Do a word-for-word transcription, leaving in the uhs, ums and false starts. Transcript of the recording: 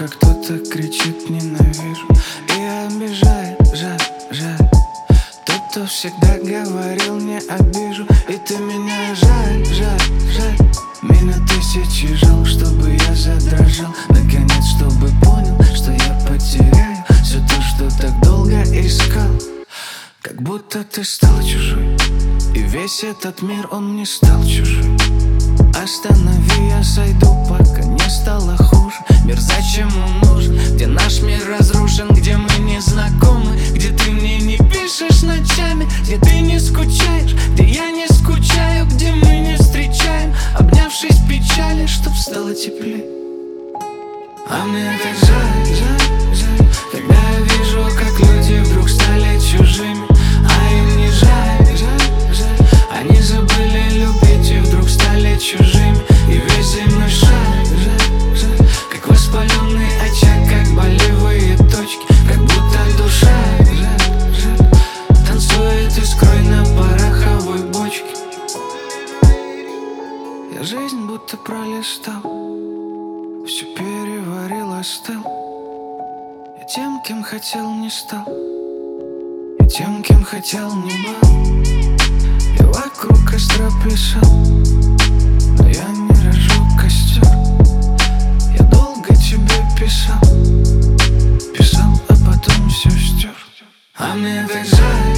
как кто-то кричит ненавижу и обижает, жаль, жаль. Тот, кто всегда говорил не обижу, и ты меня жаль, жаль, жаль. Меня тысячи жил, чтобы я задрожал, наконец, чтобы понял, что я потеряю все то, что так долго искал. Как будто ты стал чужой, и весь этот мир, он мне стал чужой. Останови, я сойду, пока не стало хуже. Мир зачем он нужен? Где наш мир разрушен, где мы не знакомы, где ты мне не пишешь ночами, где ты не скучаешь, где я не скучаю, где мы не встречаем, обнявшись в печали, чтоб стало теплее. А мне так жаль, жаль, жаль, когда я вижу, как люди вдруг стали чужими, а им не жаль, жаль, жаль. Они забыли любить и вдруг стали чужими, и весь земной шар, жаль, жаль. Как воспаленный очаг, как болевые точки, как будто душа, жаль, жаль, танцует искрой на пороховой бочке. Я жизнь будто пролистал, все переварил, остыл. Я тем, кем хотел, не стал, я тем, кем хотел, не был. Я вокруг костра плясал, но я не разжег костер. Я долго тебе писал, писал, а потом все стер. А мне так жаль.